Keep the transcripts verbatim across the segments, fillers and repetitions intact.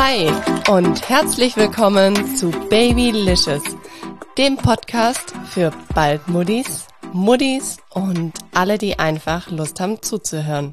Hi und herzlich willkommen zu Babylicious, dem Podcast für bald Muddis, Muddis und alle, die einfach Lust haben zuzuhören.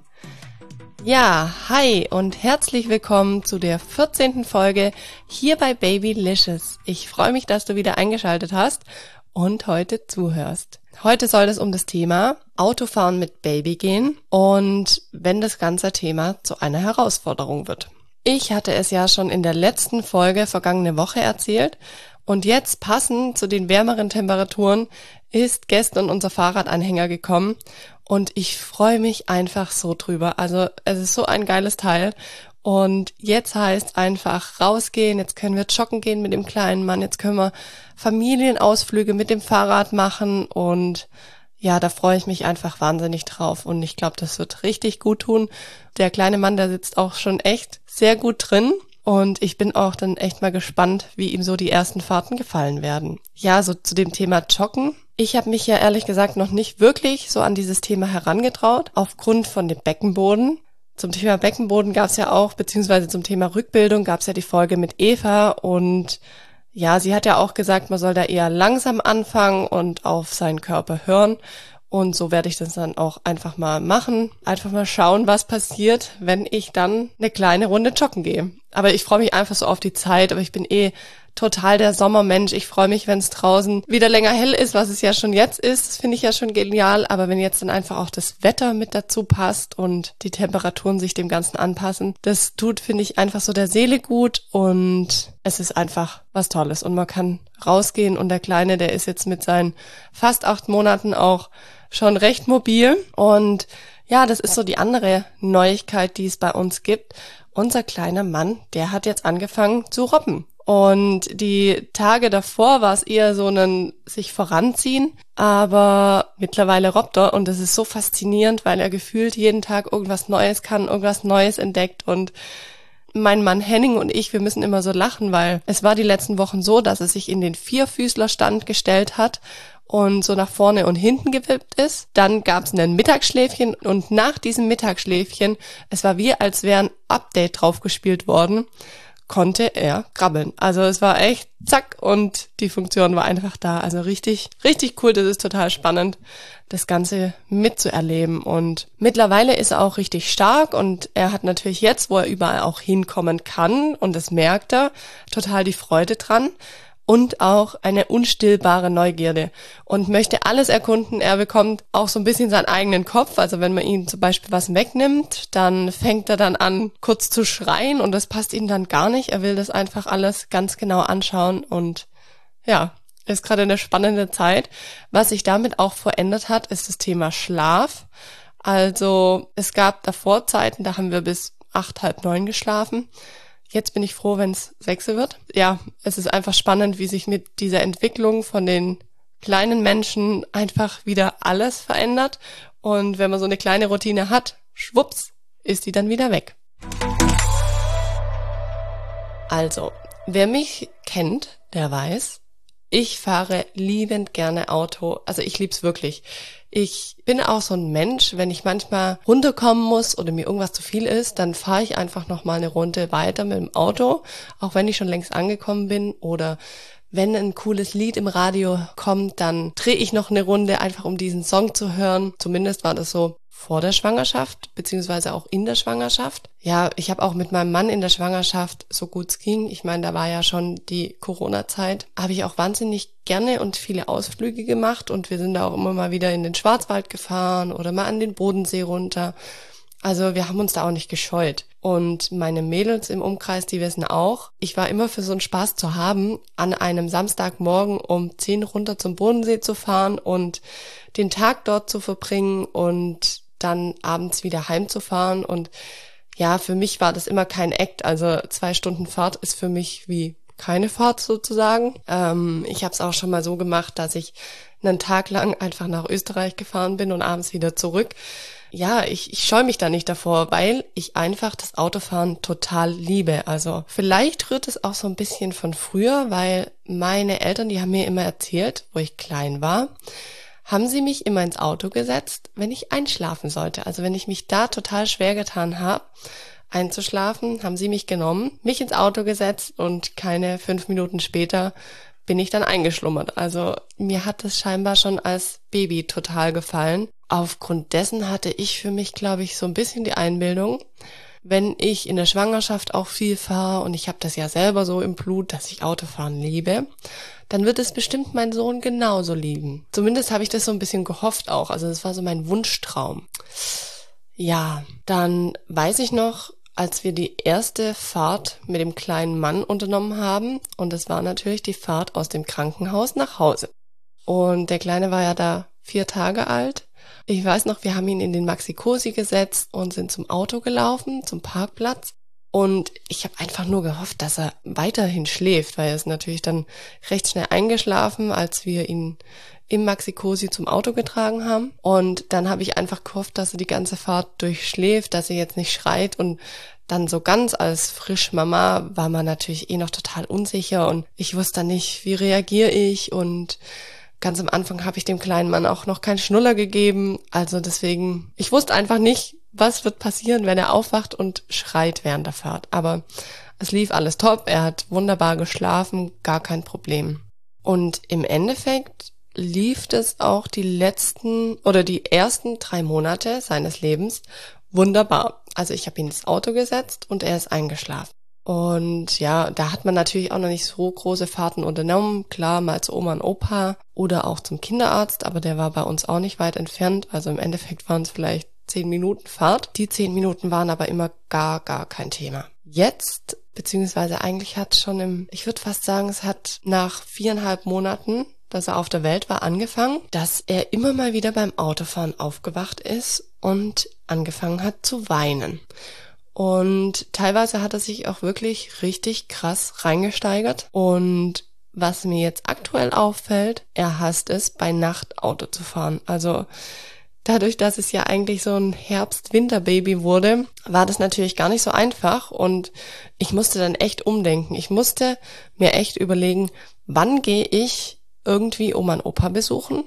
Ja, hi und herzlich willkommen zu der vierzehnten Folge hier bei Babylicious. Ich freue mich, dass du wieder eingeschaltet hast und heute zuhörst. Heute soll es um das Thema Autofahren mit Baby gehen und wenn das ganze Thema zu einer Herausforderung wird. Ich hatte es ja schon in der letzten Folge vergangene Woche erzählt und jetzt passend zu den wärmeren Temperaturen ist gestern unser Fahrradanhänger gekommen und ich freue mich einfach so drüber. Also es ist so ein geiles Teil und jetzt heißt einfach rausgehen, jetzt können wir joggen gehen mit dem kleinen Mann, jetzt können wir Familienausflüge mit dem Fahrrad machen und ja, da freue ich mich einfach wahnsinnig drauf und ich glaube, das wird richtig gut tun. Der kleine Mann, der sitzt auch schon echt sehr gut drin und ich bin auch dann echt mal gespannt, wie ihm so die ersten Fahrten gefallen werden. Ja, so zu dem Thema Joggen. Ich habe mich ja ehrlich gesagt noch nicht wirklich so an dieses Thema herangetraut, aufgrund von dem Beckenboden. Zum Thema Beckenboden gab es ja auch, beziehungsweise zum Thema Rückbildung gab es ja die Folge mit Eva und ja, sie hat ja auch gesagt, man soll da eher langsam anfangen und auf seinen Körper hören. Und so werde ich das dann auch einfach mal machen. Einfach mal schauen, was passiert, wenn ich dann eine kleine Runde joggen gehe. Aber ich freue mich einfach so auf die Zeit. Aber ich bin eh total der Sommermensch. Ich freue mich, wenn es draußen wieder länger hell ist, was es ja schon jetzt ist. Das finde ich ja schon genial. Aber wenn jetzt dann einfach auch das Wetter mit dazu passt und die Temperaturen sich dem Ganzen anpassen, das tut, finde ich, einfach so der Seele gut. Und es ist einfach was Tolles. Und man kann rausgehen. Und der Kleine, der ist jetzt mit seinen fast acht Monaten auch schon recht mobil. Und ja, das ist so die andere Neuigkeit, die es bei uns gibt. Unser kleiner Mann, der hat jetzt angefangen zu robben. Und die Tage davor war es eher so ein sich voranziehen, aber mittlerweile robbt er und das ist so faszinierend, weil er gefühlt jeden Tag irgendwas Neues kann, irgendwas Neues entdeckt und mein Mann Henning und ich, wir müssen immer so lachen, weil es war die letzten Wochen so, dass er sich in den Vierfüßlerstand gestellt hat und so nach vorne und hinten gewippt ist. Dann gab es ein Mittagsschläfchen und nach diesem Mittagsschläfchen, es war wie, als wäre ein Update draufgespielt worden, konnte er krabbeln. Also es war echt zack und die Funktion war einfach da. Also richtig, richtig cool. Das ist total spannend, das Ganze mitzuerleben. Und mittlerweile ist er auch richtig stark und er hat natürlich jetzt, wo er überall auch hinkommen kann und das merkt er, total die Freude dran. Und auch eine unstillbare Neugierde und möchte alles erkunden. Er bekommt auch so ein bisschen seinen eigenen Kopf. Also wenn man ihm zum Beispiel was wegnimmt, dann fängt er dann an, kurz zu schreien und das passt ihm dann gar nicht. Er will das einfach alles ganz genau anschauen und ja, ist gerade eine spannende Zeit. Was sich damit auch verändert hat, ist das Thema Schlaf. Also es gab davor Zeiten, da haben wir bis acht, halb neun geschlafen. Jetzt bin ich froh, wenn es sechs wird. Ja, es ist einfach spannend, wie sich mit dieser Entwicklung von den kleinen Menschen einfach wieder alles verändert. Und wenn man so eine kleine Routine hat, schwupps, ist die dann wieder weg. Also, wer mich kennt, der weiß, ich fahre liebend gerne Auto. Also ich lieb's wirklich. Ich bin auch so ein Mensch, wenn ich manchmal runterkommen muss oder mir irgendwas zu viel ist, dann fahre ich einfach noch mal eine Runde weiter mit dem Auto, auch wenn ich schon längst angekommen bin. Oder wenn ein cooles Lied im Radio kommt, dann drehe ich noch eine Runde, einfach um diesen Song zu hören. Zumindest war das so vor der Schwangerschaft, beziehungsweise auch in der Schwangerschaft. Ja, ich habe auch mit meinem Mann in der Schwangerschaft, so gut es ging, ich meine, da war ja schon die Corona-Zeit, habe ich auch wahnsinnig gerne und viele Ausflüge gemacht und wir sind da auch immer mal wieder in den Schwarzwald gefahren oder mal an den Bodensee runter. Also wir haben uns da auch nicht gescheut. Und meine Mädels im Umkreis, die wissen auch, ich war immer für so einen Spaß zu haben, an einem Samstagmorgen um zehn runter zum Bodensee zu fahren und den Tag dort zu verbringen und dann abends wieder heimzufahren. Und ja, für mich war das immer kein Act. Also zwei Stunden Fahrt ist für mich wie keine Fahrt sozusagen. Ähm, ich habe es auch schon mal so gemacht, dass ich einen Tag lang einfach nach Österreich gefahren bin und abends wieder zurück. Ja, ich, ich scheue mich da nicht davor, weil ich einfach das Autofahren total liebe. Also vielleicht rührt es auch so ein bisschen von früher, weil meine Eltern, die haben mir immer erzählt, wo ich klein war, haben sie mich immer ins Auto gesetzt, wenn ich einschlafen sollte. Also wenn ich mich da total schwer getan habe, einzuschlafen, haben sie mich genommen, mich ins Auto gesetzt und keine fünf Minuten später bin ich dann eingeschlummert. Also mir hat es scheinbar schon als Baby total gefallen. Aufgrund dessen hatte ich für mich, glaube ich, so ein bisschen die Einbildung, wenn ich in der Schwangerschaft auch viel fahre und ich habe das ja selber so im Blut, dass ich Autofahren liebe, dann wird es bestimmt mein Sohn genauso lieben. Zumindest habe ich das so ein bisschen gehofft auch. Also das war so mein Wunschtraum. Ja, dann weiß ich noch, als wir die erste Fahrt mit dem kleinen Mann unternommen haben, und das war natürlich die Fahrt aus dem Krankenhaus nach Hause. Und der Kleine war ja da vier Tage alt. Ich weiß noch, wir haben ihn in den Maxi-Cosi gesetzt und sind zum Auto gelaufen, zum Parkplatz. Und ich habe einfach nur gehofft, dass er weiterhin schläft, weil er ist natürlich dann recht schnell eingeschlafen, als wir ihn im Maxi-Cosi zum Auto getragen haben. Und dann habe ich einfach gehofft, dass er die ganze Fahrt durchschläft, dass er jetzt nicht schreit. Und dann so ganz als Frischmama war man natürlich eh noch total unsicher. Und ich wusste dann nicht, wie reagiere ich. Und ganz am Anfang habe ich dem kleinen Mann auch noch keinen Schnuller gegeben. Also deswegen, ich wusste einfach nicht, was wird passieren, wenn er aufwacht und schreit während der Fahrt. Aber es lief alles top. Er hat wunderbar geschlafen, gar kein Problem. Und im Endeffekt lief es auch die letzten oder die ersten drei Monate seines Lebens wunderbar. Also ich habe ihn ins Auto gesetzt und er ist eingeschlafen. Und ja, da hat man natürlich auch noch nicht so große Fahrten unternommen. Klar, mal zu Oma und Opa oder auch zum Kinderarzt, aber der war bei uns auch nicht weit entfernt. Also im Endeffekt waren es vielleicht zehn Minuten Fahrt. Die zehn Minuten waren aber immer gar, gar kein Thema. Jetzt, beziehungsweise eigentlich hat schon im, ich würde fast sagen, es hat nach viereinhalb Monaten, dass er auf der Welt war, angefangen, dass er immer mal wieder beim Autofahren aufgewacht ist und angefangen hat zu weinen. Und teilweise hat er sich auch wirklich richtig krass reingesteigert. Und was mir jetzt aktuell auffällt, er hasst es, bei Nacht Auto zu fahren. Also dadurch, dass es ja eigentlich so ein Herbst-Winter-Baby wurde, war das natürlich gar nicht so einfach. Und ich musste dann echt umdenken. Ich musste mir echt überlegen, wann gehe ich irgendwie Oma und Opa besuchen?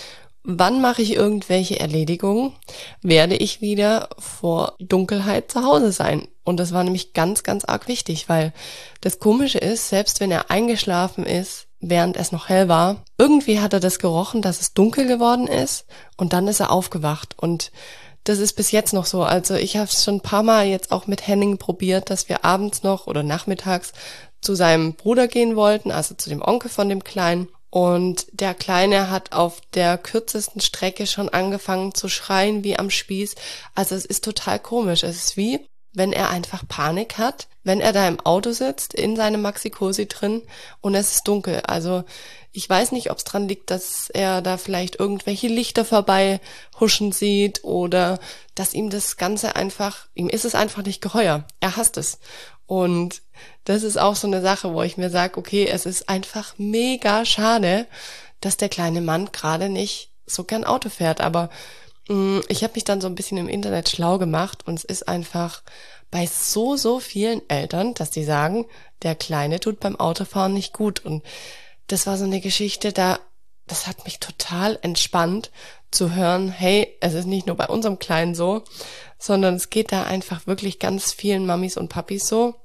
Wann mache ich irgendwelche Erledigungen? Werde ich wieder vor Dunkelheit zu Hause sein? Und das war nämlich ganz, ganz arg wichtig, weil das Komische ist, selbst wenn er eingeschlafen ist, während es noch hell war, irgendwie hat er das gerochen, dass es dunkel geworden ist und dann ist er aufgewacht. Und das ist bis jetzt noch so. Also ich habe es schon ein paar Mal jetzt auch mit Henning probiert, dass wir abends noch oder nachmittags zu seinem Bruder gehen wollten, also zu dem Onkel von dem Kleinen. Und der Kleine hat auf der kürzesten Strecke schon angefangen zu schreien wie am Spieß. Also es ist total komisch. Es ist wie, wenn er einfach Panik hat, wenn er da im Auto sitzt, in seinem Maxi-Cosi drin und es ist dunkel. Also ich weiß nicht, ob es dran liegt, dass er da vielleicht irgendwelche Lichter vorbei huschen sieht oder dass ihm das Ganze einfach, ihm ist es einfach nicht geheuer. Er hasst es. Und das ist auch so eine Sache, wo ich mir sage, okay, es ist einfach mega schade, dass der kleine Mann gerade nicht so gern Auto fährt. Aber mh, ich habe mich dann so ein bisschen im Internet schlau gemacht und es ist einfach bei so, so vielen Eltern, dass die sagen, der Kleine tut beim Autofahren nicht gut. Und das war so eine Geschichte, da, das hat mich total entspannt zu hören, hey, es ist nicht nur bei unserem Kleinen so, sondern es geht da einfach wirklich ganz vielen Mamis und Papis so.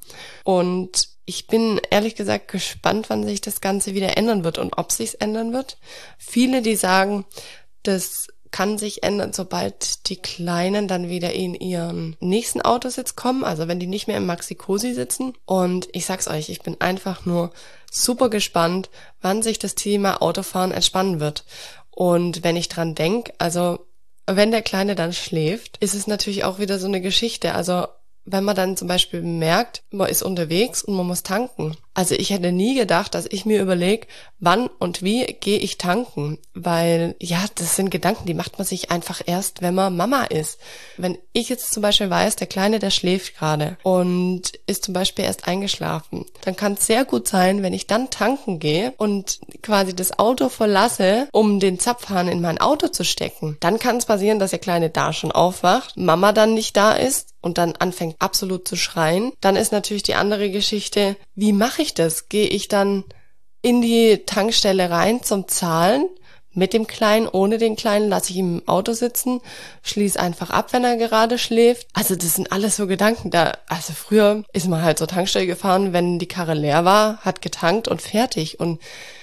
Und ich bin ehrlich gesagt gespannt, wann sich das Ganze wieder ändern wird und ob sich's ändern wird. Viele, die sagen, das kann sich ändern, sobald die Kleinen dann wieder in ihren nächsten Autositz kommen, also wenn die nicht mehr im Maxi-Cosi sitzen. Und ich sag's euch, ich bin einfach nur super gespannt, wann sich das Thema Autofahren entspannen wird. Und wenn ich dran denk, also wenn der Kleine dann schläft, ist es natürlich auch wieder so eine Geschichte. Also wenn man dann zum Beispiel merkt, man ist unterwegs und man muss tanken. Also ich hätte nie gedacht, dass ich mir überlege, wann und wie gehe ich tanken. Weil, ja, das sind Gedanken, die macht man sich einfach erst, wenn man Mama ist. Wenn ich jetzt zum Beispiel weiß, der Kleine, der schläft gerade und ist zum Beispiel erst eingeschlafen, dann kann es sehr gut sein, wenn ich dann tanken gehe und quasi das Auto verlasse, um den Zapfhahn in mein Auto zu stecken. Dann kann es passieren, dass der Kleine da schon aufwacht, Mama dann nicht da ist und dann anfängt absolut zu schreien. Dann ist natürlich die andere Geschichte, wie mache ich das? Gehe ich dann in die Tankstelle rein zum Zahlen mit dem Kleinen, ohne den Kleinen, lasse ich ihn im Auto sitzen, schließe einfach ab, wenn er gerade schläft. Also das sind alles so Gedanken da. Also früher ist man halt zur Tankstelle gefahren, wenn die Karre leer war, hat getankt und fertig. Und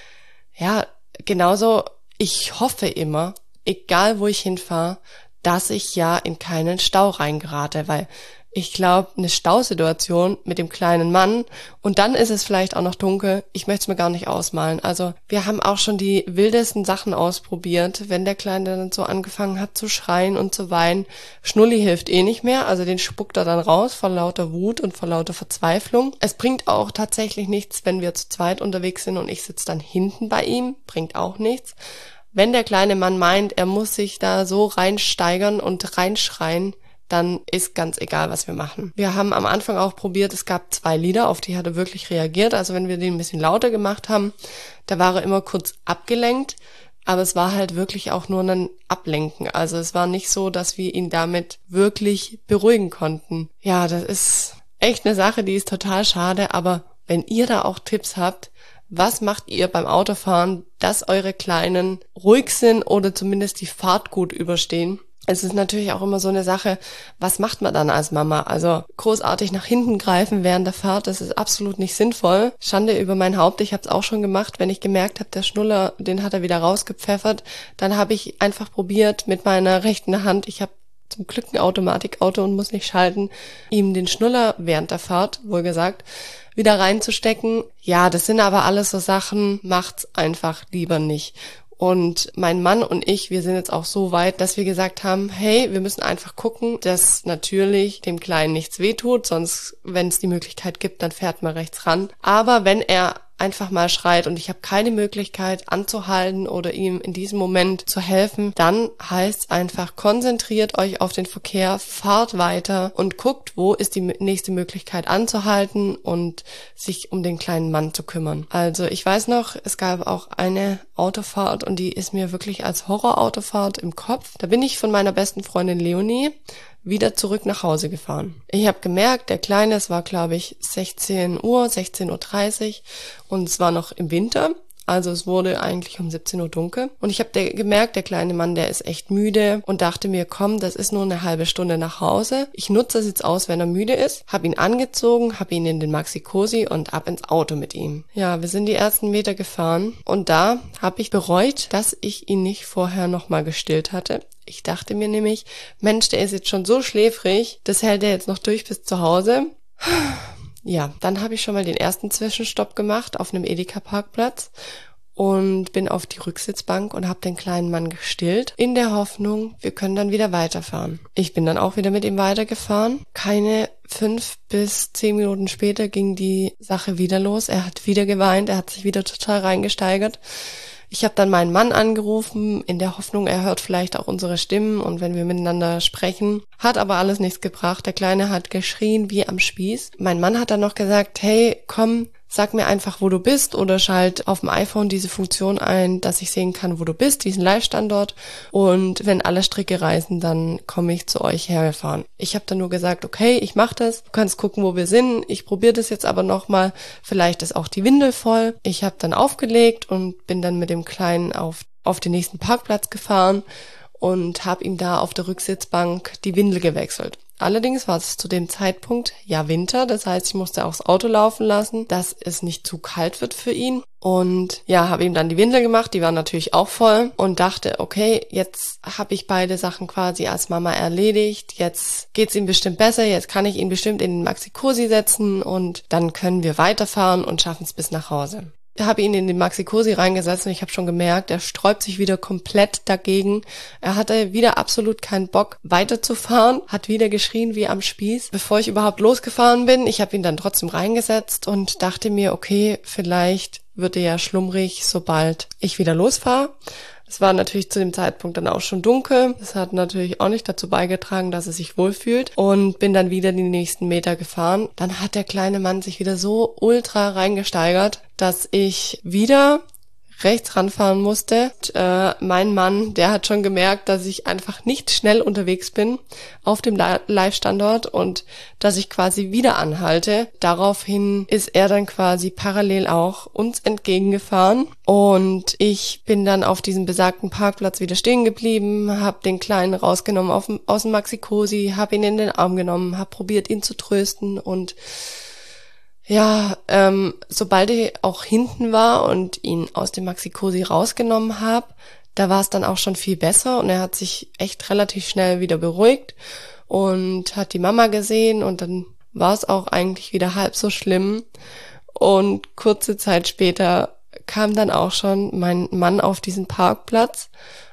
ja, genauso, ich hoffe immer, egal wo ich hinfahre, dass ich ja in keinen Stau reingerate, weil ich glaube, eine Stausituation mit dem kleinen Mann und dann ist es vielleicht auch noch dunkel, ich möchte es mir gar nicht ausmalen. Also wir haben auch schon die wildesten Sachen ausprobiert, wenn der Kleine dann so angefangen hat zu schreien und zu weinen. Schnulli hilft eh nicht mehr, also den spuckt er dann raus vor lauter Wut und vor lauter Verzweiflung. Es bringt auch tatsächlich nichts, wenn wir zu zweit unterwegs sind und ich sitze dann hinten bei ihm, bringt auch nichts. Wenn der kleine Mann meint, er muss sich da so reinsteigern und reinschreien, dann ist ganz egal, was wir machen. Wir haben am Anfang auch probiert, es gab zwei Lieder, auf die hat er wirklich reagiert. Also wenn wir den ein bisschen lauter gemacht haben, da war er immer kurz abgelenkt, aber es war halt wirklich auch nur ein Ablenken. Also es war nicht so, dass wir ihn damit wirklich beruhigen konnten. Ja, das ist echt eine Sache, die ist total schade, aber wenn ihr da auch Tipps habt, was macht ihr beim Autofahren, dass eure Kleinen ruhig sind oder zumindest die Fahrt gut überstehen? Es ist natürlich auch immer so eine Sache, was macht man dann als Mama? Also großartig nach hinten greifen während der Fahrt, das ist absolut nicht sinnvoll. Schande über mein Haupt, ich habe es auch schon gemacht, wenn ich gemerkt habe, der Schnuller, den hat er wieder rausgepfeffert, dann habe ich einfach probiert mit meiner rechten Hand, ich habe zum Glück ein Automatikauto und muss nicht schalten, ihm den Schnuller während der Fahrt, wohlgesagt, wieder reinzustecken. Ja, das sind aber alles so Sachen, macht's einfach lieber nicht. Und mein Mann und ich, wir sind jetzt auch so weit, dass wir gesagt haben, hey, wir müssen einfach gucken, dass natürlich dem Kleinen nichts wehtut, sonst, wenn es die Möglichkeit gibt, dann fährt man rechts ran. Aber wenn er einfach mal schreit und ich habe keine Möglichkeit anzuhalten oder ihm in diesem Moment zu helfen, dann heißt einfach, konzentriert euch auf den Verkehr, fahrt weiter und guckt, wo ist die nächste Möglichkeit anzuhalten und sich um den kleinen Mann zu kümmern. Also ich weiß noch, es gab auch eine Autofahrt und die ist mir wirklich als Horrorautofahrt im Kopf. Da bin ich von meiner besten Freundin Leonie wieder zurück nach Hause gefahren. Ich habe gemerkt, der Kleine, es war glaube ich sechzehn Uhr, sechzehn Uhr dreißig und es war noch im Winter, also es wurde eigentlich um siebzehn Uhr dunkel und ich habe gemerkt, der kleine Mann, der ist echt müde und dachte mir, komm, das ist nur eine halbe Stunde nach Hause. Ich nutze das jetzt aus, wenn er müde ist, habe ihn angezogen, habe ihn in den Maxi-Cosi und ab ins Auto mit ihm. Ja, wir sind die ersten Meter gefahren und da habe ich bereut, dass ich ihn nicht vorher nochmal gestillt hatte. Ich dachte mir nämlich, Mensch, der ist jetzt schon so schläfrig, das hält er jetzt noch durch bis zu Hause. Ja, dann habe ich schon mal den ersten Zwischenstopp gemacht auf einem Edeka-Parkplatz und bin auf die Rücksitzbank und habe den kleinen Mann gestillt, in der Hoffnung, wir können dann wieder weiterfahren. Ich bin dann auch wieder mit ihm weitergefahren. Keine fünf bis zehn Minuten später ging die Sache wieder los. Er hat wieder geweint, er hat sich wieder total reingesteigert. Ich habe dann meinen Mann angerufen, in der Hoffnung, er hört vielleicht auch unsere Stimmen und wenn wir miteinander sprechen. Hat aber alles nichts gebracht. Der Kleine hat geschrien wie am Spieß. Mein Mann hat dann noch gesagt, hey, komm, sag mir einfach, wo du bist oder schalt auf dem iPhone diese Funktion ein, dass ich sehen kann, wo du bist, diesen Live-Standort. Und wenn alle Stricke reißen, dann komme ich zu euch hergefahren. Ich habe dann nur gesagt, okay, ich mache das. Du kannst gucken, wo wir sind. Ich probiere das jetzt aber nochmal. Vielleicht ist auch die Windel voll. Ich habe dann aufgelegt und bin dann mit dem Kleinen auf, auf den nächsten Parkplatz gefahren und habe ihm da auf der Rücksitzbank die Windel gewechselt. Allerdings war es zu dem Zeitpunkt ja Winter, das heißt, ich musste auch das Auto laufen lassen, dass es nicht zu kalt wird für ihn. Und ja, habe ihm dann die Windel gemacht, die war natürlich auch voll und dachte, okay, jetzt habe ich beide Sachen quasi als Mama erledigt, jetzt geht's ihm bestimmt besser, jetzt kann ich ihn bestimmt in den Maxi-Cosi setzen und dann können wir weiterfahren und schaffen es bis nach Hause. Ich habe ihn in den Maxi-Cosi reingesetzt und ich habe schon gemerkt, er sträubt sich wieder komplett dagegen. Er hatte wieder absolut keinen Bock weiterzufahren, hat wieder geschrien wie am Spieß. Bevor ich überhaupt losgefahren bin, ich habe ihn dann trotzdem reingesetzt und dachte mir, okay, vielleicht wird er ja schlummrig, sobald ich wieder losfahre. Es war natürlich zu dem Zeitpunkt dann auch schon dunkel. Das hat natürlich auch nicht dazu beigetragen, dass er sich wohlfühlt und bin dann wieder die nächsten Meter gefahren. Dann hat der kleine Mann sich wieder so ultra reingesteigert, dass ich wieder rechts ranfahren musste. Und, äh, mein Mann, der hat schon gemerkt, dass ich einfach nicht schnell unterwegs bin auf dem Live-Standort und dass ich quasi wieder anhalte. Daraufhin ist er dann quasi parallel auch uns entgegengefahren und ich bin dann auf diesem besagten Parkplatz wieder stehen geblieben, habe den Kleinen rausgenommen auf, aus dem Maxi-Cosi, habe ihn in den Arm genommen, habe probiert, ihn zu trösten und ja, ähm, sobald ich auch hinten war und ihn aus dem Maxi-Cosi rausgenommen habe, da war es dann auch schon viel besser und er hat sich echt relativ schnell wieder beruhigt und hat die Mama gesehen und dann war es auch eigentlich wieder halb so schlimm. Und kurze Zeit später kam dann auch schon mein Mann auf diesen Parkplatz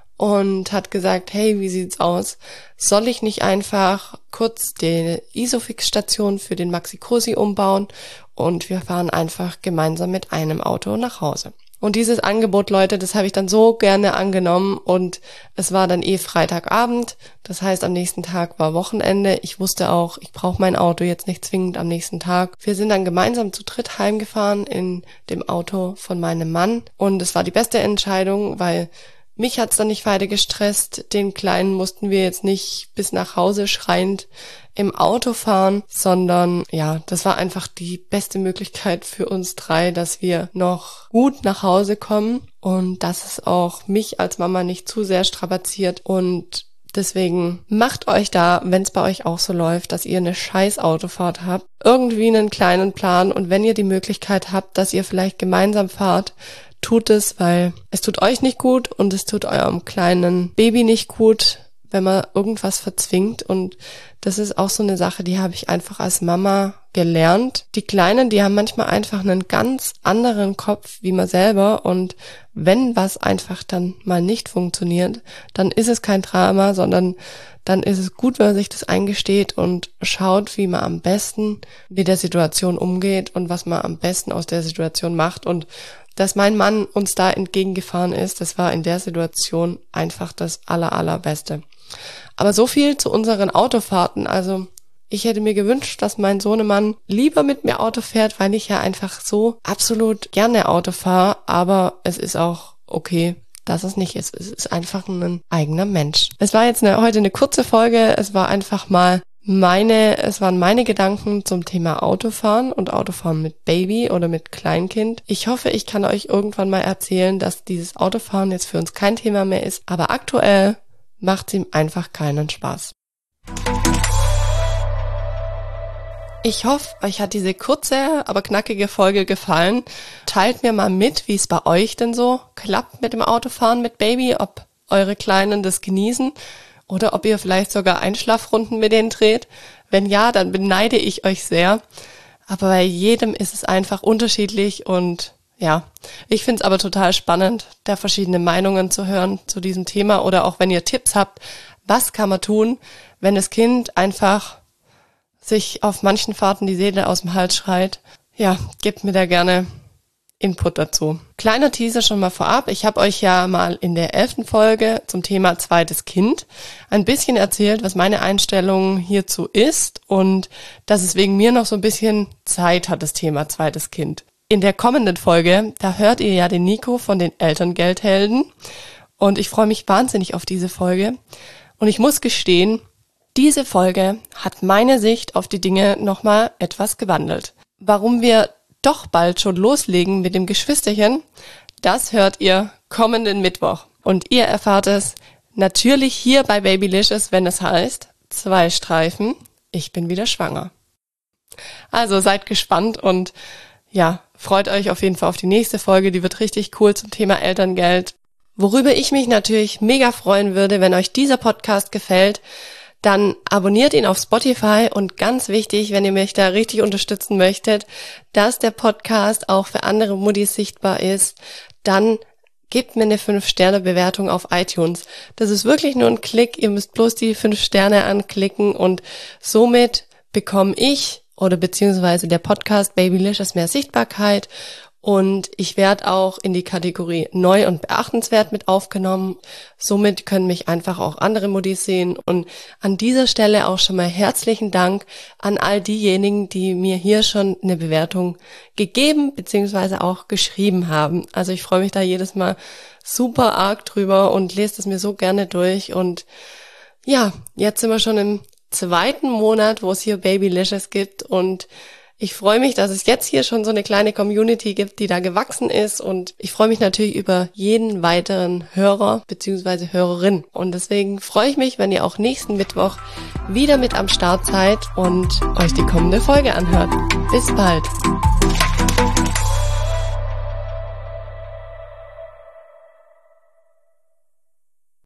und hat gesagt, hey, wie sieht's aus? Soll ich nicht einfach kurz die Isofix-Station für den Maxi-Cosi umbauen und wir fahren einfach gemeinsam mit einem Auto nach Hause? Und dieses Angebot, Leute, das habe ich dann so gerne angenommen und es war dann eh Freitagabend. Das heißt, am nächsten Tag war Wochenende. Ich wusste auch, ich brauche mein Auto jetzt nicht zwingend am nächsten Tag. Wir sind dann gemeinsam zu dritt heimgefahren in dem Auto von meinem Mann und es war die beste Entscheidung, weil mich hat's dann nicht weiter gestresst. Den Kleinen mussten wir jetzt nicht bis nach Hause schreiend im Auto fahren, sondern ja, das war einfach die beste Möglichkeit für uns drei, dass wir noch gut nach Hause kommen und dass es auch mich als Mama nicht zu sehr strapaziert. Und deswegen macht euch da, wenn es bei euch auch so läuft, dass ihr eine scheiß Autofahrt habt, irgendwie einen kleinen Plan und wenn ihr die Möglichkeit habt, dass ihr vielleicht gemeinsam fahrt, tut es, weil es tut euch nicht gut und es tut eurem kleinen Baby nicht gut, wenn man irgendwas verzwingt. Und das ist auch so eine Sache, die habe ich einfach als Mama gelernt. Die Kleinen, die haben manchmal einfach einen ganz anderen Kopf wie man selber und wenn was einfach dann mal nicht funktioniert, dann ist es kein Drama, sondern dann ist es gut, wenn man sich das eingesteht und schaut, wie man am besten mit der Situation umgeht und was man am besten aus der Situation macht. Und dass mein Mann uns da entgegengefahren ist, das war in der Situation einfach das aller, allerbeste. Aber so viel zu unseren Autofahrten. Also ich hätte mir gewünscht, dass mein Sohnemann lieber mit mir Auto fährt, weil ich ja einfach so absolut gerne Auto fahre. Aber es ist auch okay, dass es nicht ist. Es ist einfach ein eigener Mensch. Es war jetzt eine, heute eine kurze Folge. Es war einfach mal Meine, es waren meine Gedanken zum Thema Autofahren und Autofahren mit Baby oder mit Kleinkind. Ich hoffe, ich kann euch irgendwann mal erzählen, dass dieses Autofahren jetzt für uns kein Thema mehr ist, aber aktuell macht es ihm einfach keinen Spaß. Ich hoffe, euch hat diese kurze, aber knackige Folge gefallen. Teilt mir mal mit, wie es bei euch denn so klappt mit dem Autofahren mit Baby, ob eure Kleinen das genießen. Oder ob ihr vielleicht sogar Einschlafrunden mit denen dreht. Wenn ja, dann beneide ich euch sehr. Aber bei jedem ist es einfach unterschiedlich und ja, ich finde es aber total spannend, da verschiedene Meinungen zu hören zu diesem Thema oder auch wenn ihr Tipps habt, was kann man tun, wenn das Kind einfach sich auf manchen Fahrten die Seele aus dem Hals schreit. Ja, gebt mir da gerne Input dazu. Kleiner Teaser schon mal vorab. Ich habe euch ja mal in der elften Folge zum Thema zweites Kind ein bisschen erzählt, was meine Einstellung hierzu ist und dass es wegen mir noch so ein bisschen Zeit hat, das Thema zweites Kind. In der kommenden Folge, da hört ihr ja den Nico von den Elterngeldhelden und ich freue mich wahnsinnig auf diese Folge. Und ich muss gestehen, diese Folge hat meine Sicht auf die Dinge nochmal etwas gewandelt. Warum wir doch bald schon loslegen mit dem Geschwisterchen, das hört ihr kommenden Mittwoch. Und ihr erfahrt es natürlich hier bei Babylicious, wenn es heißt, zwei Streifen, ich bin wieder schwanger. Also seid gespannt und ja, freut euch auf jeden Fall auf die nächste Folge, die wird richtig cool zum Thema Elterngeld. Worüber ich mich natürlich mega freuen würde, wenn euch dieser Podcast gefällt, dann abonniert ihn auf Spotify und ganz wichtig, wenn ihr mich da richtig unterstützen möchtet, dass der Podcast auch für andere Muttis sichtbar ist, dann gebt mir eine fünf Sterne Bewertung auf iTunes. Das ist wirklich nur ein Klick, ihr müsst bloß die fünf Sterne anklicken und somit bekomme ich oder beziehungsweise der Podcast Babylicious mehr Sichtbarkeit Und ich werde auch in die Kategorie neu und beachtenswert mit aufgenommen. Somit können mich einfach auch andere Muddis sehen. Und an dieser Stelle auch schon mal herzlichen Dank an all diejenigen, die mir hier schon eine Bewertung gegeben bzw. auch geschrieben haben. Also ich freue mich da jedes Mal super arg drüber und lese das mir so gerne durch. Und ja, jetzt sind wir schon im zweiten Monat, wo es hier Babylicious gibt, und ich freue mich, dass es jetzt hier schon so eine kleine Community gibt, die da gewachsen ist, und ich freue mich natürlich über jeden weiteren Hörer bzw. Hörerin, und deswegen freue ich mich, wenn ihr auch nächsten Mittwoch wieder mit am Start seid und euch die kommende Folge anhört. Bis bald!